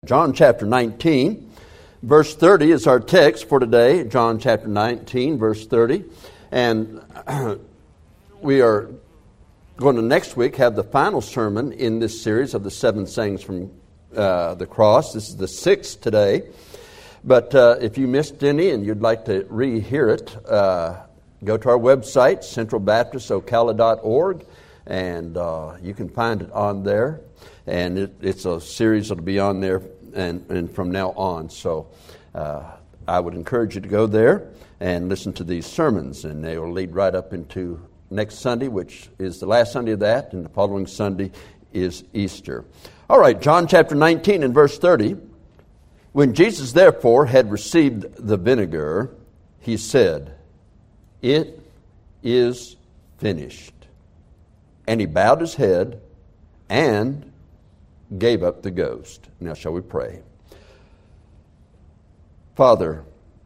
John chapter 19, verse 30 is our text for today. John chapter 19, verse 30. And we are going to next week have the final sermon in this series of the seven sayings from the cross. This is the sixth today. But if you missed any and you'd like to rehear it, go to our website, centralbaptistocala.org, and you can find it on there. And it's a series that will be on there and from now on. So I would encourage you to go there and listen to these sermons. And they will lead right up into next Sunday, which is the last Sunday of that. And the following Sunday is Easter. All right, John chapter 19 and verse 30. When Jesus therefore had received the vinegar, he said, "It is finished." And he bowed his head and gave up the ghost. Now shall we pray? Father,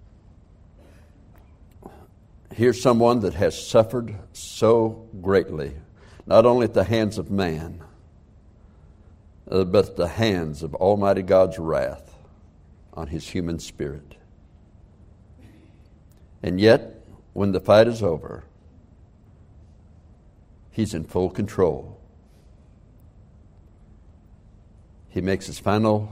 here's someone that has suffered so greatly, not only at the hands of man, but at the hands of Almighty God's wrath on his human spirit. And yet, when the fight is over, he's in full control. He makes his final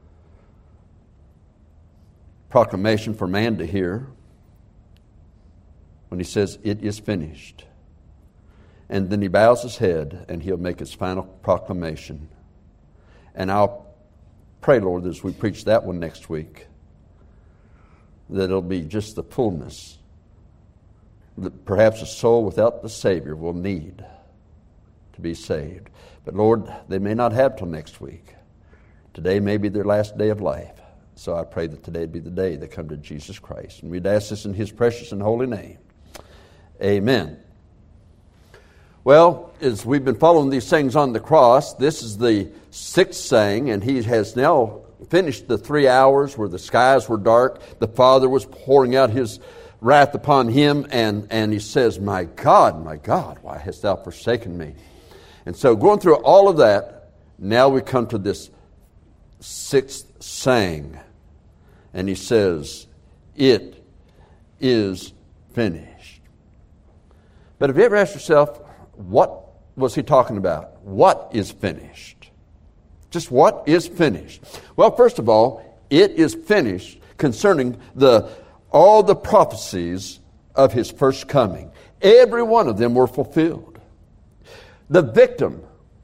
proclamation for man to hear when he says, "It is finished." And then he bows his head and he'll make his final proclamation. And I'll pray, Lord, as we preach that one next week, that it'll be just the fullness that perhaps a soul without the Savior will need to be saved. But Lord, they may not have till next week. Today may be their last day of life. So I pray that today be the day they come to Jesus Christ. And we'd ask this in His precious and holy name. Amen. Well, as we've been following these sayings on the cross, this is the sixth saying, and He has now finished the 3 hours where the skies were dark. The Father was pouring out His wrath upon Him, and He says, my God, why hast thou forsaken me?" And so going through all of that, now we come to this sixth saying, and He says, "It is finished." But have you ever asked yourself, what was He talking about? What is finished? Just what is finished? Well, first of all, it is finished concerning all the prophecies of His first coming. Every one of them were fulfilled. The victim,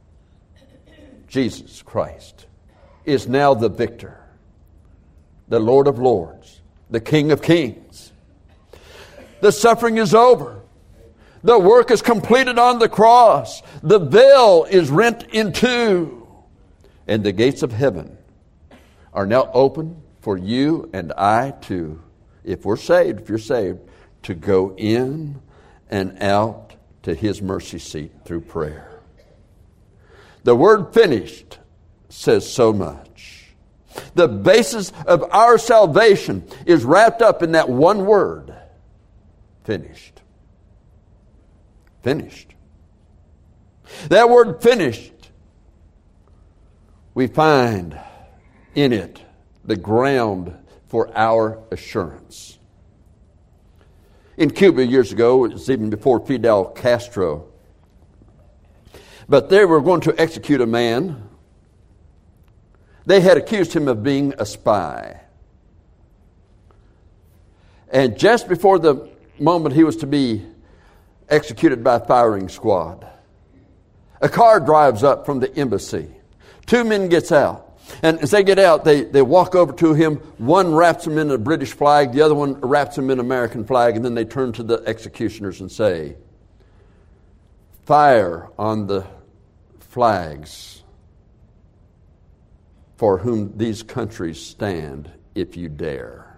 Jesus Christ, is now the victor, the Lord of Lords, the King of Kings. The suffering is over. The work is completed on the cross. The veil is rent in two. And the gates of heaven are now open for you and I to, if you're saved, to go in and out to His mercy seat through prayer. The word finished says so much. The basis of our salvation is wrapped up in that one word, finished. Finished. That word finished, we find in it the ground for our assurance. In Cuba years ago, it was even before Fidel Castro, but they were going to execute a man. They had accused him of being a spy. And just before the moment he was to be executed by a firing squad, a car drives up from the embassy. 2 men gets out. And as they get out, they walk over to him. One wraps him in a British flag. The other one wraps him in an American flag. And then they turn to the executioners and say, "Fire on the flags for whom these countries stand, if you dare."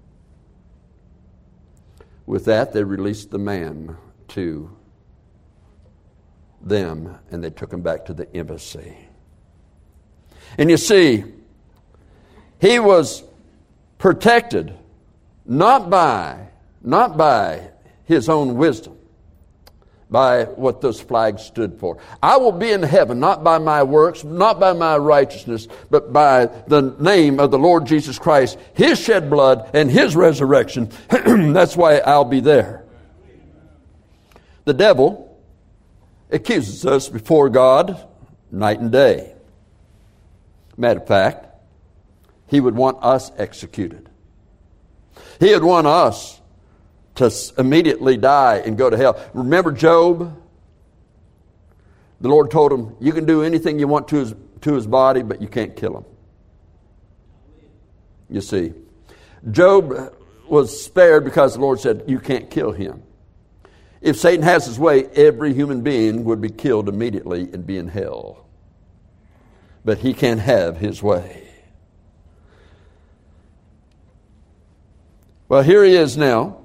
With that, they released the man to them, and they took him back to the embassy. And you see, he was protected not by his own wisdom, by what those flags stood for. I will be in heaven, not by my works, not by my righteousness, but by the name of the Lord Jesus Christ, His shed blood and His resurrection. That's why I'll be there. The devil accuses us before God night and day. Matter of fact, he would want us executed. He would want us to immediately die and go to hell. Remember Job? The Lord told him, you can do anything you want to his body, but you can't kill him. You see, Job was spared because the Lord said, you can't kill him. If Satan has his way, every human being would be killed immediately and be in hell. But he can't have his way. Well, here he is now.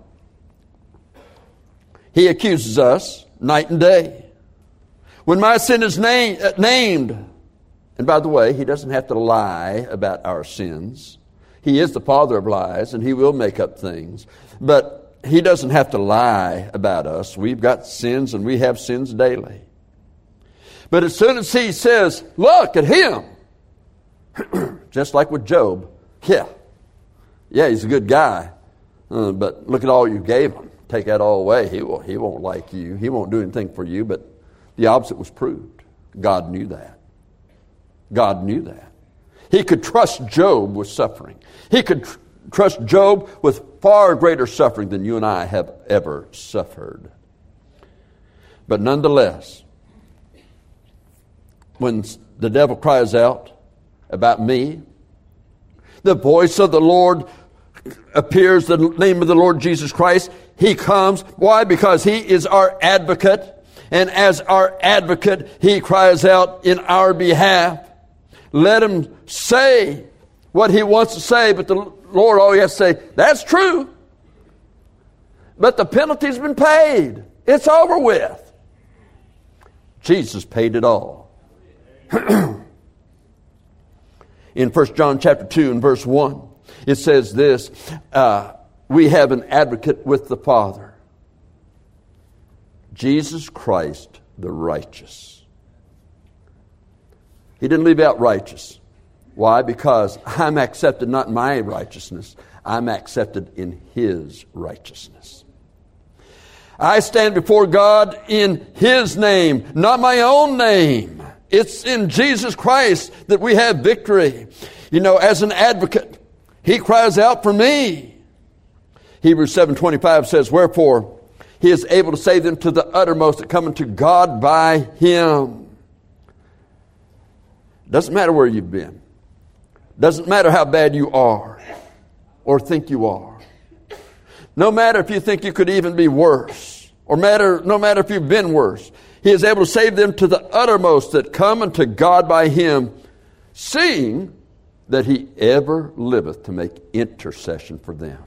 He accuses us night and day. When my sin is named, and by the way, he doesn't have to lie about our sins. He is the father of lies, and he will make up things. But he doesn't have to lie about us. We've got sins, and we have sins daily. But as soon as he says, look at him, just like with Job, yeah, he's a good guy, but look at all you gave him. Take that all away. He won't like you. He won't do anything for you. But the opposite was proved. God knew that. God knew that. He could trust Job with suffering. He could trust Job with far greater suffering than you and I have ever suffered. But nonetheless, when the devil cries out about me, the voice of the Lord appears, the name of the Lord Jesus Christ. He comes. Why? Because He is our advocate. And as our advocate, He cries out in our behalf. Let Him say what He wants to say. But the Lord always has to say, that's true. But the penalty's been paid. It's over with. Jesus paid it all. In 1 John chapter 2 and verse 1, it says this, we have an advocate with the Father, Jesus Christ the righteous. He didn't leave out righteous. Why? Because I'm accepted not in my righteousness. I'm accepted in His righteousness. I stand before God in His name, not my own name. It's in Jesus Christ that we have victory. You know, as an advocate, He cries out for me. Hebrews 7:25 says, wherefore He is able to save them to the uttermost that come unto God by Him. Doesn't matter where you've been. Doesn't matter how bad you are or think you are. No matter if you think you could even be worse, or no matter if you've been worse. He is able to save them to the uttermost that come unto God by Him, seeing that He ever liveth to make intercession for them.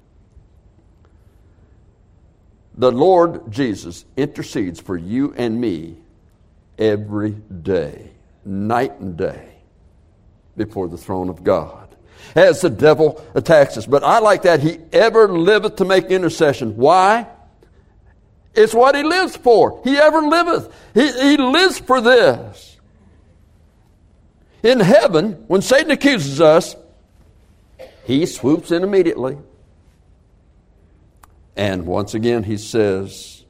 The Lord Jesus intercedes for you and me every day, night and day, before the throne of God. As the devil attacks us. But I like that. He ever liveth to make intercession. Why? It's what He lives for. He ever liveth. He lives for this. In heaven, when Satan accuses us, He swoops in immediately. And once again, He says,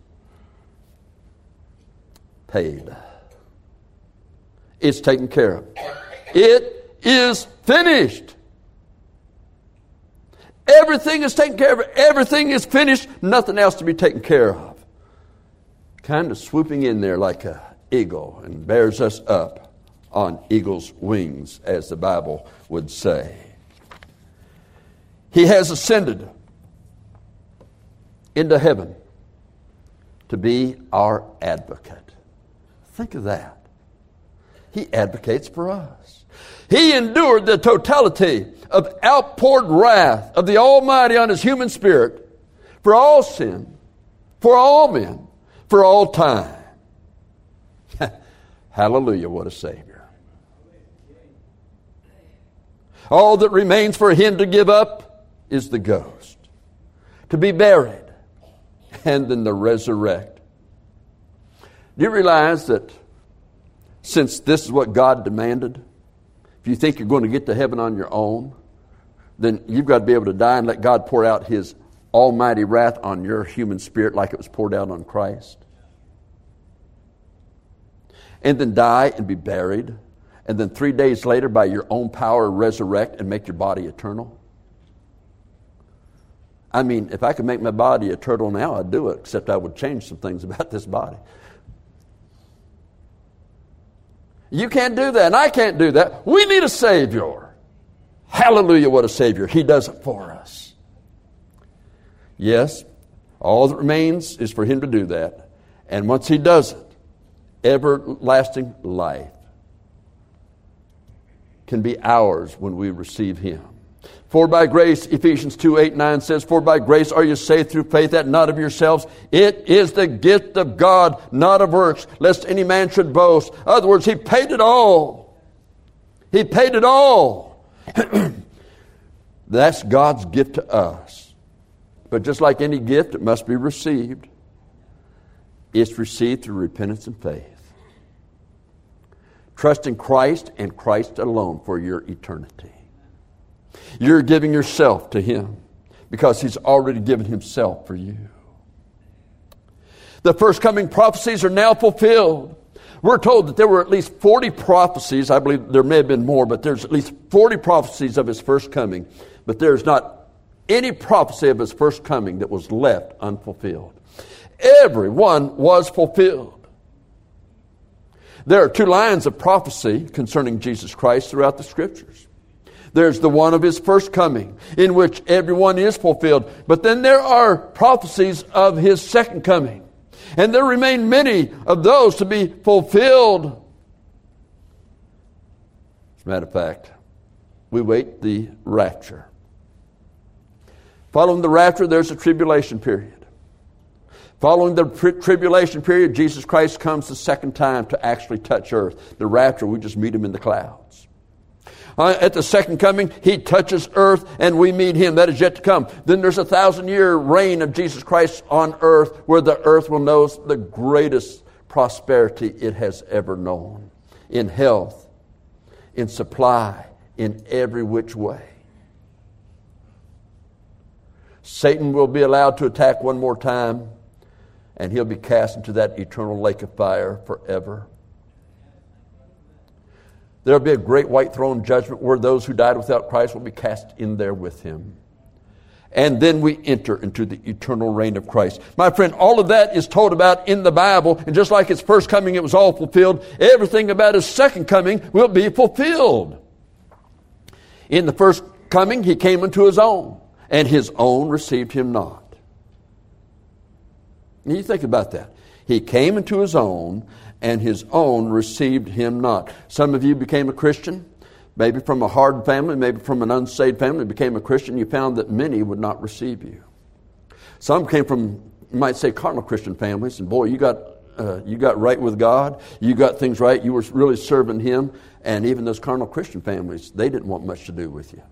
paid. It's taken care of. It is finished. Everything is taken care of. Everything is finished. Nothing else to be taken care of. Kind of swooping in there like an eagle and bears us up on eagle's wings, as the Bible would say. He has ascended into heaven to be our advocate. Think of that. He advocates for us. He endured the totality of outpoured wrath of the Almighty on His human spirit for all sin, for all men, for all time. Hallelujah, what a Savior. All that remains for Him to give up is the ghost, to be buried, and then to resurrect Do you realize that since this is what God demanded, if you think you're going to get to heaven on your own, then you've got to be able to die and let God pour out His almighty wrath on your human spirit like it was poured out on Christ. And then die and be buried. And then 3 days later, by your own power, resurrect and make your body eternal. I mean, if I could make my body eternal now, I'd do it, except I would change some things about this body. You can't do that, and I can't do that. We need a Savior. Hallelujah, what a Savior. He does it for us. Yes, all that remains is for Him to do that. And once He does it, everlasting life can be ours when we receive Him. For by grace, Ephesians 2:8-9 says, for by grace are you saved through faith, that not of yourselves. It is the gift of God, not of works, lest any man should boast. In other words, He paid it all. He paid it all. That's God's gift to us. But just like any gift, it must be received. It's received through repentance and faith. Trust in Christ and Christ alone for your eternity. You're giving yourself to Him because He's already given Himself for you. The first coming prophecies are now fulfilled. We're told that there were at least 40 prophecies. I believe there may have been more, but there's at least 40 prophecies of His first coming. But there's not any prophecy of His first coming that was left unfulfilled. Every one was fulfilled. There are two lines of prophecy concerning Jesus Christ throughout the Scriptures. There's the one of His first coming, in which everyone is fulfilled. But then there are prophecies of His second coming. And there remain many of those to be fulfilled. As a matter of fact, we wait the rapture. Following the rapture, there's a tribulation period. Following the tribulation period, Jesus Christ comes the second time to actually touch earth. The rapture, we just meet Him in the clouds. At the second coming, He touches earth and we meet Him. That is yet to come. Then there's a 1,000-year reign of Jesus Christ on earth, where the earth will know the greatest prosperity it has ever known. In health, in supply, in every which way. Satan will be allowed to attack one more time, and he'll be cast into that eternal lake of fire forever. There will be a great white throne judgment where those who died without Christ will be cast in there with Him. And then we enter into the eternal reign of Christ. My friend, all of that is told about in the Bible. And just like His first coming, it was all fulfilled. Everything about His second coming will be fulfilled. In the first coming, He came unto His own, and His own received Him not. And you think about that. He came into His own, and His own received Him not. Some of you became a Christian, maybe from a hard family, maybe from an unsaved family, became a Christian. You found that many would not receive you. Some came from, you might say, carnal Christian families, and boy, you got right with God. You got things right. You were really serving Him, and even those carnal Christian families, they didn't want much to do with you.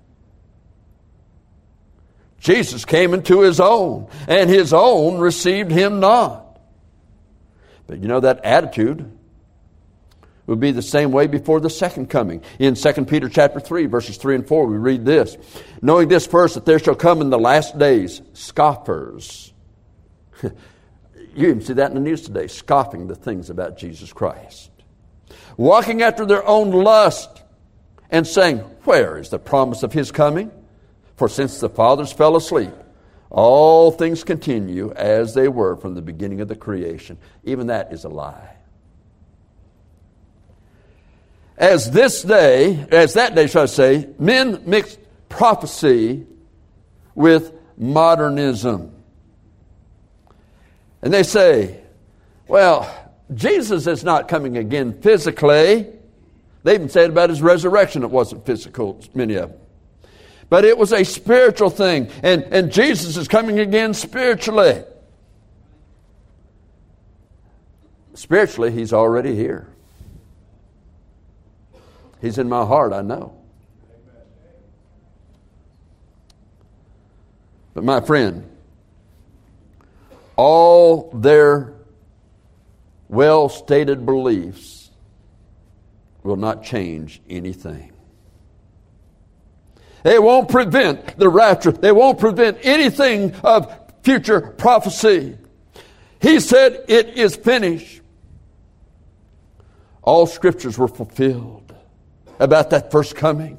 Jesus came into His own, and His own received Him not. But you know, that attitude would be the same way before the second coming. In 2 Peter chapter 3, verses 3 and 4, we read this. Knowing this first, that there shall come in the last days scoffers. You even see that in the news today, scoffing the things about Jesus Christ. Walking after their own lust, and saying, where is the promise of His coming? For since the fathers fell asleep, all things continue as they were from the beginning of the creation. Even that is a lie. As that day, shall I say, men mixed prophecy with modernism. And they say, well, Jesus is not coming again physically. They even said about His resurrection it wasn't physical, many of them. But it was a spiritual thing. And Jesus is coming again spiritually. Spiritually, He's already here. He's in my heart, I know. But my friend, all their well-stated beliefs will not change anything. They won't prevent the rapture. They won't prevent anything of future prophecy. He said, "It is finished." All scriptures were fulfilled about that first coming.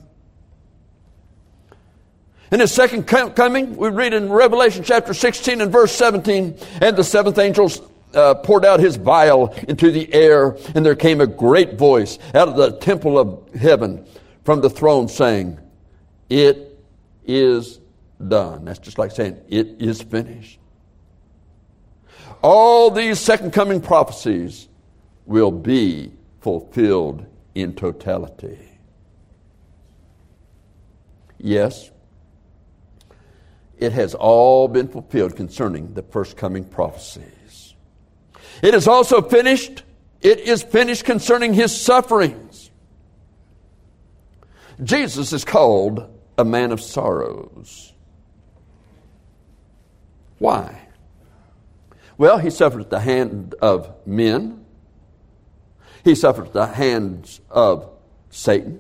In his second coming, we read in Revelation chapter 16 and verse 17, "And the seventh angel poured out his vial into the air, and there came a great voice out of the temple of heaven from the throne saying, 'It is done.'" That's just like saying, "It is finished." All these second coming prophecies will be fulfilled in totality. Yes, it has all been fulfilled concerning the first coming prophecies. It is also finished. It is finished concerning his sufferings. Jesus is called a man of sorrows. Why? Well, he suffered at the hand of men. He suffered at the hands of Satan.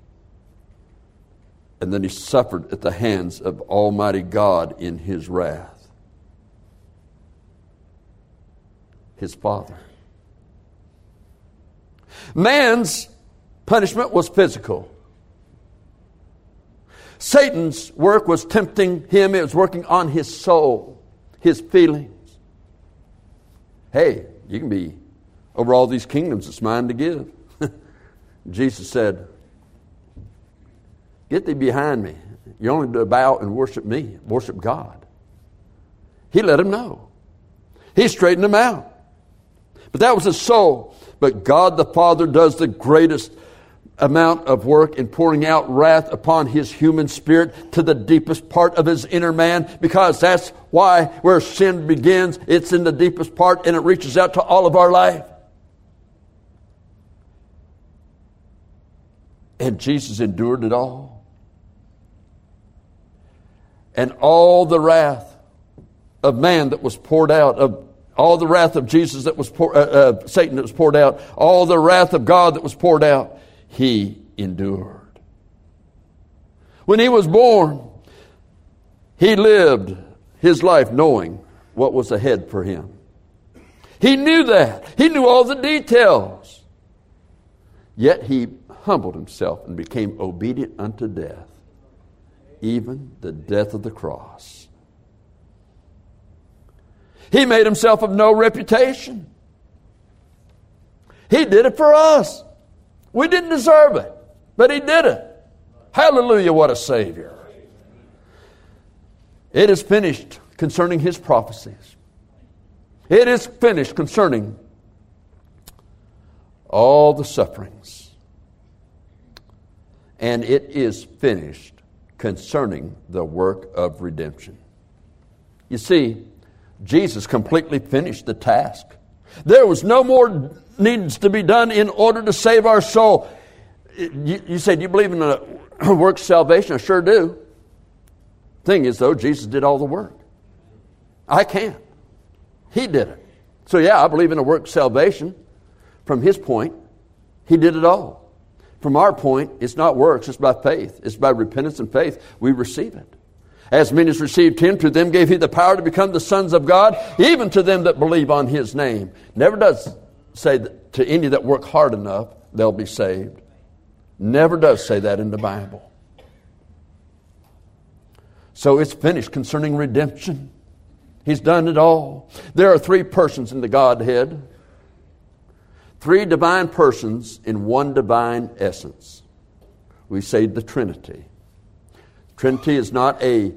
And then he suffered at the hands of Almighty God in his wrath. His Father. Man's punishment was physical. Satan's work was tempting him. It was working on his soul, his feelings. Hey, you can be over all these kingdoms it's mine to give. Jesus said, "Get thee behind me. You're only to bow and worship me, worship God." He let him know. He straightened him out. But that was his soul. But God the Father does the greatest amount of work in pouring out wrath upon his human spirit to the deepest part of his inner man, because that's why where sin begins, it's in the deepest part and it reaches out to all of our life. And Jesus endured it all. And all the wrath of man that was poured out, of all the wrath of Jesus that was Satan that was poured out, all the wrath of God that was poured out, he endured. When he was born, he lived his life knowing what was ahead for him. He knew that. He knew all the details. Yet he humbled himself and became obedient unto death, even the death of the cross. He made himself of no reputation. He did it for us. We didn't deserve it, but he did it. Hallelujah, what a Savior. It is finished concerning his prophecies. It is finished concerning all the sufferings. And it is finished concerning the work of redemption. You see, Jesus completely finished the task. There was no more needs to be done in order to save our soul. You say, do you believe in a work salvation? I sure do. Thing is, though, Jesus did all the work. I can't. He did it. So yeah, I believe in a work salvation. From his point, he did it all. From our point, it's not works, it's by faith. It's by repentance and faith we receive it. As many as received him, to them gave he the power to become the sons of God, even to them that believe on his name. Never does say that to any that work hard enough, they'll be saved. Never does say that in the Bible. So it's finished concerning redemption. He's done it all. There are three persons in the Godhead. Three divine persons in one divine essence. We say the Trinity. Trinity is not a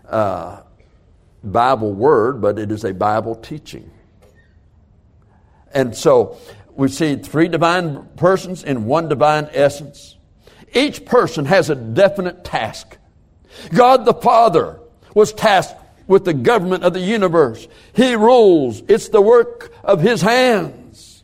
Bible word, but it is a Bible teaching. And so we see three divine persons in one divine essence. Each person has a definite task. God the Father was tasked with the government of the universe. He rules. It's the work of his hands.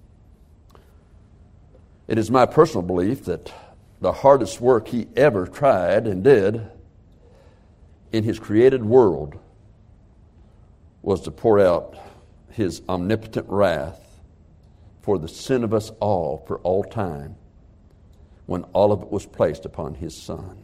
It is my personal belief that the hardest work he ever tried and did in his created world was to pour out his omnipotent wrath for the sin of us all for all time, when all of it was placed upon His Son.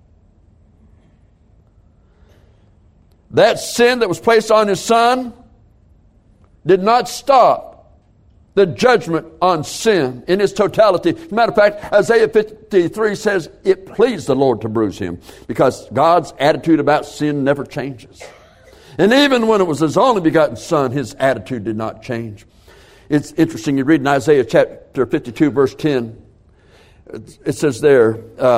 That sin that was placed on His Son did not stop the judgment on sin in its totality. As a matter of fact, Isaiah 53 says it pleased the Lord to bruise Him, because God's attitude about sin never changes. And even when it was His only begotten Son, His attitude did not change. It's interesting, you read in Isaiah chapter 52, verse 10, it says there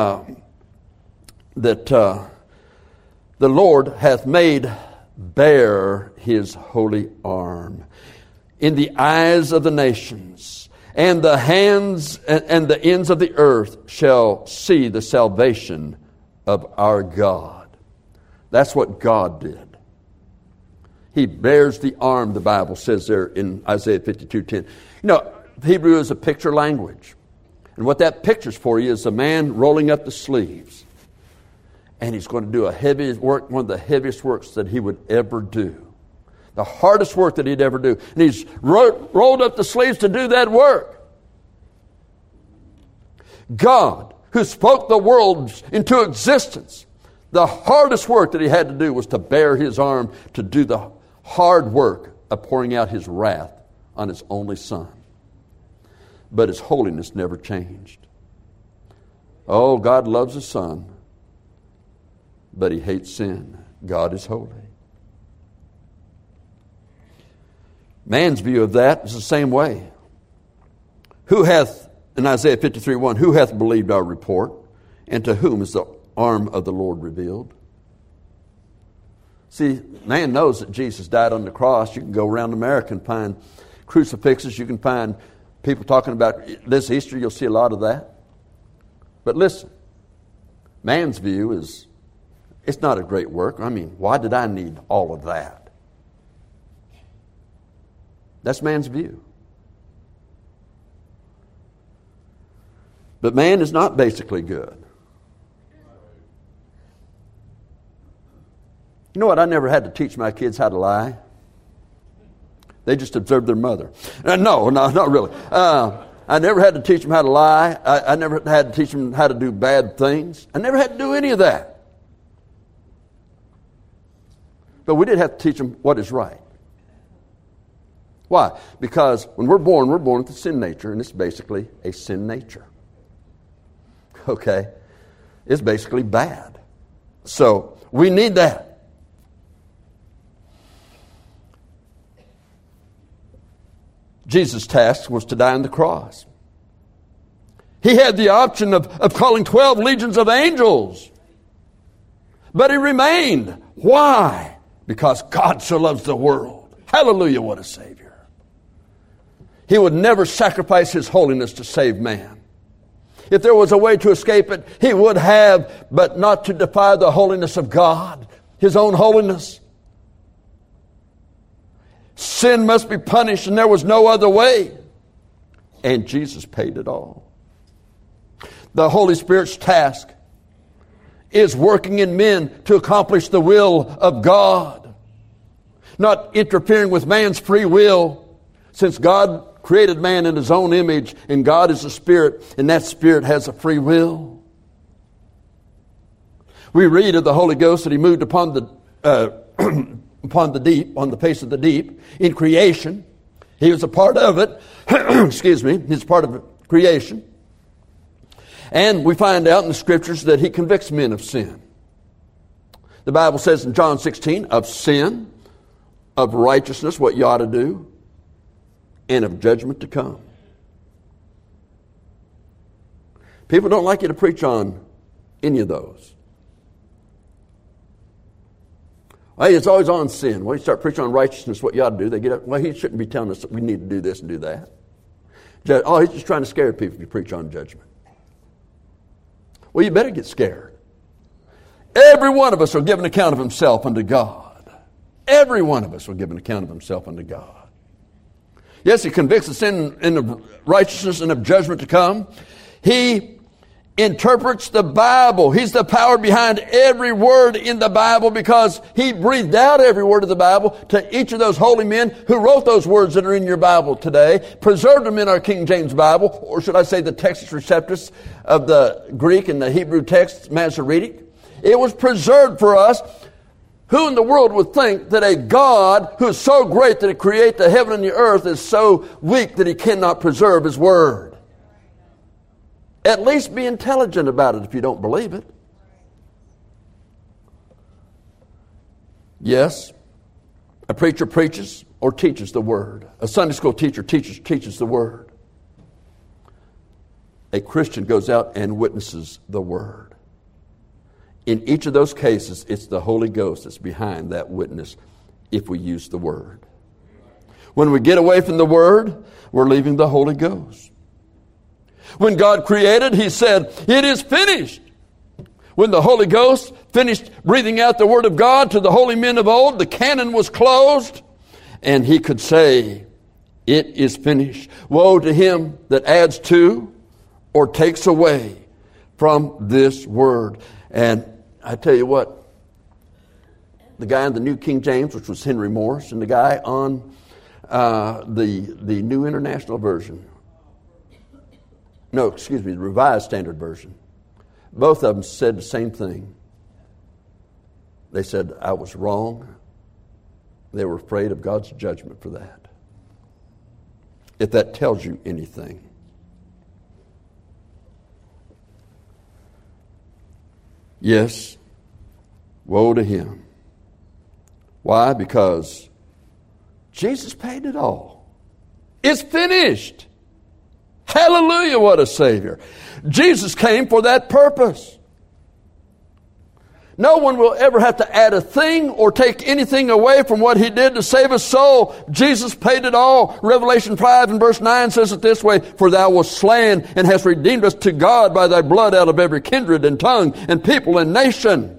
that the Lord hath made bare His holy arm in the eyes of the nations, and the hands and the ends of the earth shall see the salvation of our God. That's what God did. He bears the arm, the Bible says there in Isaiah 52:10. Hebrew is a picture language. And what that pictures for you is a man rolling up the sleeves. And he's going to do a heavy work, one of the heaviest works that he would ever do. The hardest work that he'd ever do. And he's rolled up the sleeves to do that work. God, who spoke the world into existence, the hardest work that He had to do was to bare His arm to do the hard work of pouring out His wrath on His only Son. But His holiness never changed. Oh, God loves His Son, but He hates sin. God is holy. Man's view of that is the same way. Who hath, in Isaiah 53:1, who hath believed our report, and to whom is the arm of the Lord revealed? See, man knows that Jesus died on the cross. You can go around America and find crucifixes. You can find people talking about this Easter. You'll see a lot of that. But listen, man's view is, it's not a great work. I mean, why did I need all of that? That's man's view. But man is not basically good. You know what? I never had to teach my kids how to lie. They just observed their mother. No, not really. I never had to teach them how to lie. I never had to teach them how to do bad things. I never had to do any of that. But we did have to teach them what is right. Why? Because when we're born with the sin nature, and it's basically a sin nature. Okay? It's basically bad. So, we need that. Jesus' task was to die on the cross. He had the option of calling 12 legions of angels. But He remained. Why? Because God so loves the world. Hallelujah, what a Savior. He would never sacrifice His holiness to save man. If there was a way to escape it, He would have, but not to defy the holiness of God, His own holiness. Sin must be punished, and there was no other way. And Jesus paid it all. The Holy Spirit's task is working in men to accomplish the will of God, not interfering with man's free will, since God created man in His own image, and God is a spirit, and that spirit has a free will. We read of the Holy Ghost that He moved upon the deep, on the face of the deep, in creation. He was a part of it. Excuse me. He's part of creation. And we find out in the Scriptures that He convicts men of sin. The Bible says in John 16, of sin, of righteousness, what you ought to do, and of judgment to come. People don't like you to preach on any of those. Hey, it's always on sin. Well, you start preaching on righteousness, what you ought to do, they get up. Well, he shouldn't be telling us that we need to do this and do that. Oh, he's just trying to scare people if you preach on judgment. Well, you better get scared. Every one of us will give an account of himself unto God. Every one of us will give an account of himself unto God. Yes, He convicts of sin and of righteousness and of judgment to come. He interprets the Bible. He's the power behind every word in the Bible because He breathed out every word of the Bible to each of those holy men who wrote those words that are in your Bible today, preserved them in our King James Bible, or should I say the Textus Receptus of the Greek and the Hebrew text, Masoretic. It was preserved for us. Who in the world would think that a God who is so great that He created the heaven and the earth is so weak that He cannot preserve His word? At least be intelligent about it if you don't believe it. Yes, a preacher preaches or teaches the Word. A Sunday school teacher teaches the Word. A Christian goes out and witnesses the Word. In each of those cases, it's the Holy Ghost that's behind that witness if we use the Word. When we get away from the Word, we're leaving the Holy Ghost. When God created, He said, "It is finished." When the Holy Ghost finished breathing out the Word of God to the holy men of old, the canon was closed, and He could say, "It is finished." Woe to him that adds to or takes away from this Word. And I tell you what, the guy in the New King James, which was Henry Morris, and the guy on the New International Version, the Revised Standard Version. Both of them said the same thing. They said, I was wrong. They were afraid of God's judgment for that. If that tells you anything. Yes, woe to him. Why? Because Jesus paid it all. It's finished. Hallelujah, what a Savior. Jesus came for that purpose. No one will ever have to add a thing or take anything away from what He did to save a soul. Jesus paid it all. Revelation 5 and verse 9 says it this way, "For thou wast slain and hast redeemed us to God by thy blood out of every kindred and tongue and people and nation."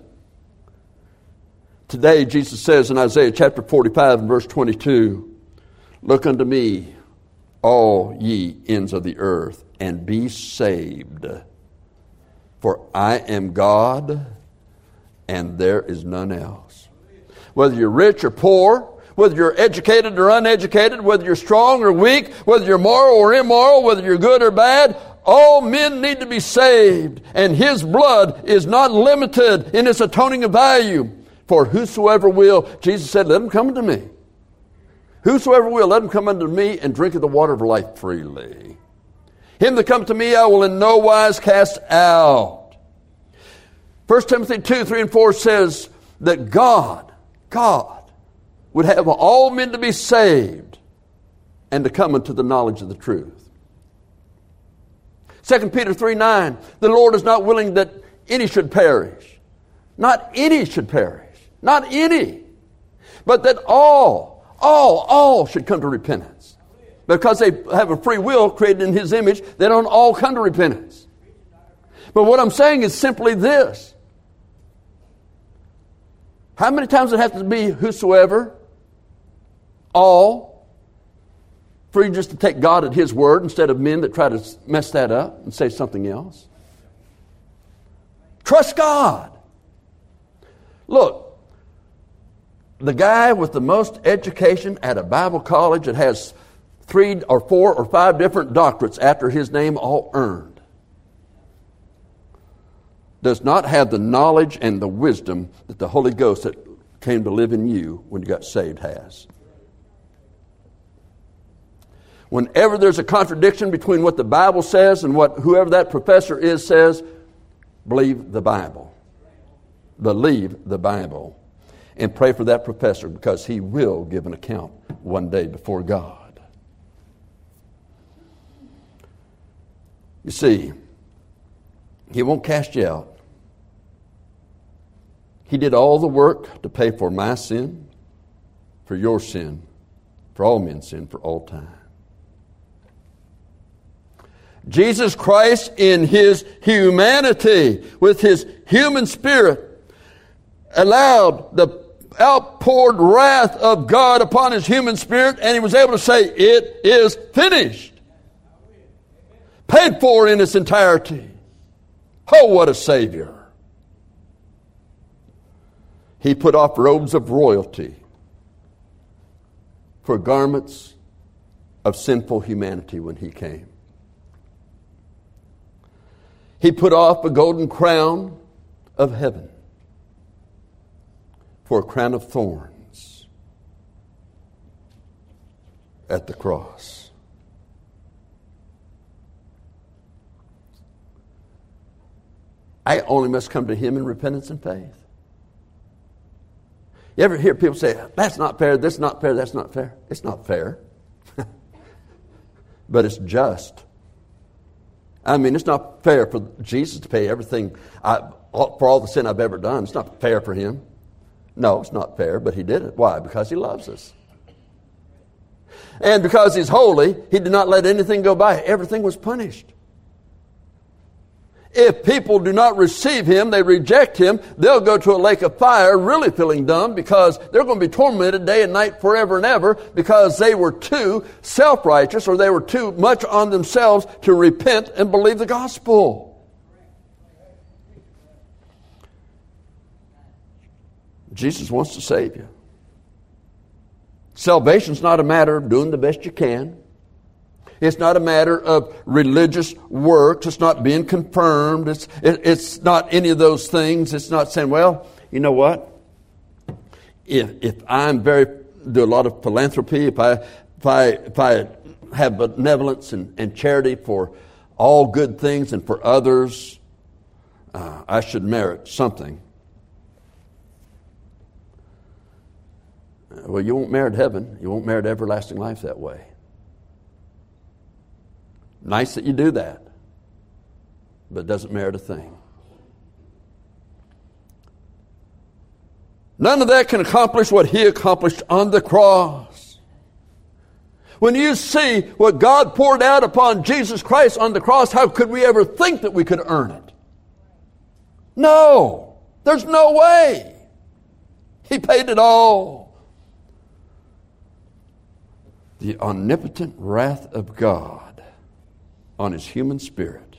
Today, Jesus says in Isaiah chapter 45 and verse 22, "Look unto me, all ye ends of the earth, and be saved. For I am God, and there is none else." Whether you're rich or poor, whether you're educated or uneducated, whether you're strong or weak, whether you're moral or immoral, whether you're good or bad, all men need to be saved. And His blood is not limited in its atoning value. For whosoever will, Jesus said, let him come unto me. Whosoever will, let him come unto me and drink of the water of life freely. Him that cometh to me I will in no wise cast out. 1 Timothy 2, 3, and 4 says that God would have all men to be saved and to come into the knowledge of the truth. 2 Peter 3, 9, the Lord is not willing that any should perish. Not any should perish. Not any. But that all should come to repentance. Because they have a free will created in His image, they don't all come to repentance. But what I'm saying is simply this. How many times does it have to be whosoever? All. For you just to take God at His word instead of men that try to mess that up and say something else. Trust God. Look, the guy with the most education at a Bible college that has 3 or 4 or 5 different doctorates after his name all earned does not have the knowledge and the wisdom that the Holy Ghost that came to live in you when you got saved has. Whenever there's a contradiction between what the Bible says and what whoever that professor is says, believe the Bible. Believe the Bible. And pray for that professor because he will give an account one day before God. You see, He won't cast you out. He did all the work to pay for my sin, for your sin, for all men's sin, for all time. Jesus Christ in His humanity, with His human spirit, allowed the outpoured wrath of God upon His human spirit, and He was able to say, it is finished. Paid for in its entirety. Oh, what a Savior. He put off robes of royalty for garments of sinful humanity when He came. He put off a golden crown of heaven for a crown of thorns at the cross. I only must come to Him in repentance and faith. You ever hear people say, that's not fair, this is not fair, that's not fair? It's not fair. But it's just. I mean, it's not fair for Jesus to pay everything for all the sin I've ever done. It's not fair for Him. No, it's not fair, but He did it. Why? Because He loves us. And because He's holy, He did not let anything go by. Everything was punished. If people do not receive Him, they reject Him, they'll go to a lake of fire really feeling dumb because they're going to be tormented day and night forever and ever because they were too self-righteous or they were too much on themselves to repent and believe the gospel. Jesus wants to save you. Salvation's not a matter of doing the best you can. It's not a matter of religious works. It's not being confirmed. It's not any of those things. It's not saying, well, you know what? If I'm do a lot of philanthropy, if I have benevolence and charity for all good things and for others, I should merit something. Well, you won't merit heaven. You won't merit everlasting life that way. Nice that you do that, but it doesn't merit a thing. None of that can accomplish what He accomplished on the cross. When you see what God poured out upon Jesus Christ on the cross, how could we ever think that we could earn it? No, there's no way. He paid it all. The omnipotent wrath of God on His human spirit.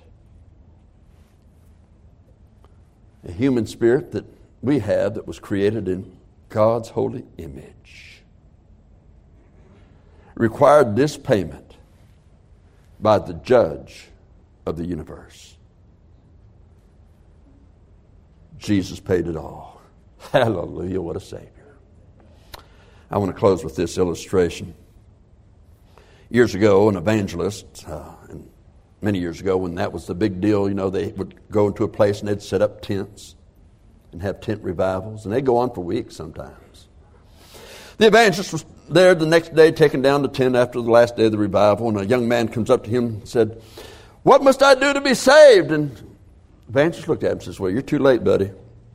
A human spirit that we have that was created in God's holy image. Required this payment by the judge of the universe. Jesus paid it all. Hallelujah, what a Savior. I want to close with this illustration. Years ago, an evangelist, many years ago when that was the big deal, they would go into a place and they'd set up tents and have tent revivals, and they'd go on for weeks sometimes. The evangelist was there the next day taking down the tent after the last day of the revival, and a young man comes up to him and said, "What must I do to be saved?" And the evangelist looked at him and says, "Well, you're too late, buddy."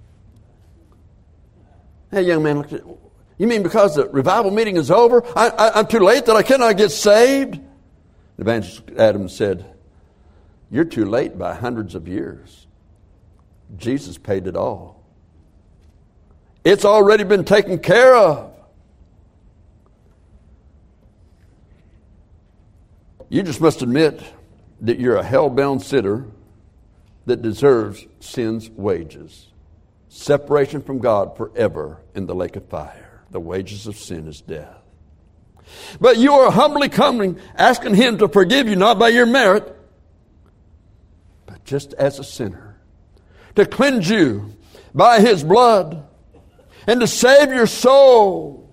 That young man looked at him. "You mean because the revival meeting is over, I'm too late that I cannot get saved?" The evangelist looked at him and said, "You're too late by hundreds of years. Jesus paid it all. It's already been taken care of. You just must admit that you're a hell-bound sinner that deserves sin's wages. Separation from God forever in the lake of fire. The wages of sin is death. But you are humbly coming, asking Him to forgive you, not by your merit, but just as a sinner, to cleanse you by His blood, and to save your soul.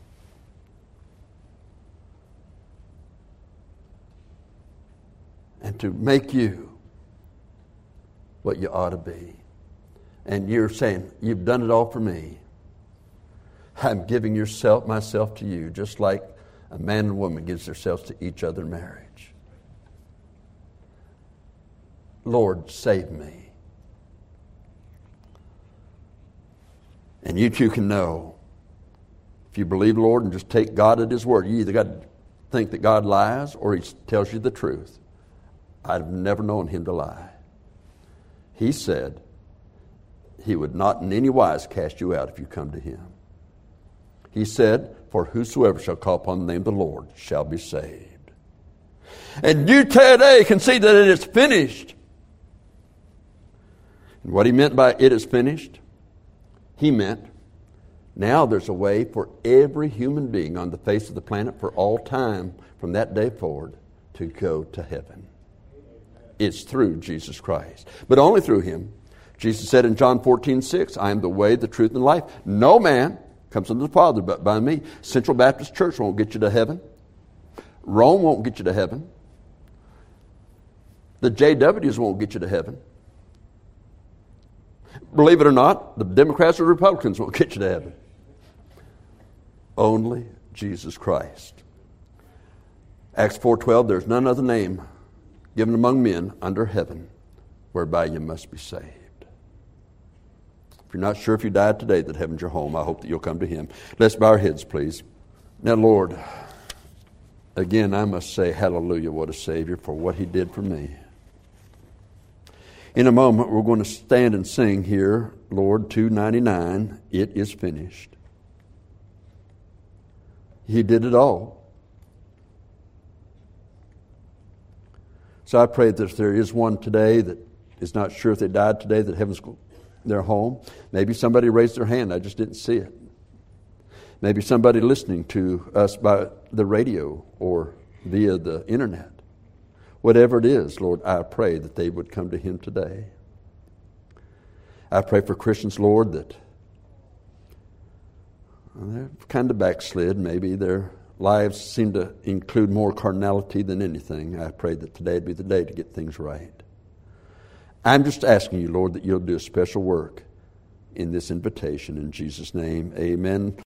And to make you what you ought to be. And you're saying, you've done it all for me. I'm giving myself to you, just like a man and woman gives themselves to each other in marriage. Lord, save me. And you too can know, if you believe the Lord and just take God at His word, you either got to think that God lies or He tells you the truth. I've never known Him to lie. He said He would not in any wise cast you out if you come to Him. He said, for whosoever shall call upon the name of the Lord shall be saved. And you today can see that it is finished. What he meant by it is finished, he meant now there's a way for every human being on the face of the planet for all time from that day forward to go to heaven. It's through Jesus Christ, but only through him. Jesus said in John 14:6, I am the way, the truth, and the life. No man comes unto the Father but by me. Central Baptist Church won't get you to heaven. Rome won't get you to heaven. The JWs won't get you to heaven. Believe it or not, the Democrats or Republicans won't get you to heaven. Only Jesus Christ. Acts 4:12, there's none other name given among men under heaven whereby you must be saved. If you're not sure if you died today that heaven's your home, I hope that you'll come to him. Let's bow our heads, please. Now, Lord, again, I must say hallelujah, what a Savior, for what he did for me. In a moment, we're going to stand and sing here, Lord, 299, it is finished. He did it all. So I pray that if there is one today that is not sure if they died today, that heaven's their home. Maybe somebody raised their hand, I just didn't see it. Maybe somebody listening to us by the radio or via the internet. Whatever it is, Lord, I pray that they would come to him today. I pray for Christians, Lord, that they're kind of backslid. Maybe their lives seem to include more carnality than anything. I pray that today would be the day to get things right. I'm just asking you, Lord, that you'll do a special work in this invitation. In Jesus' name, amen.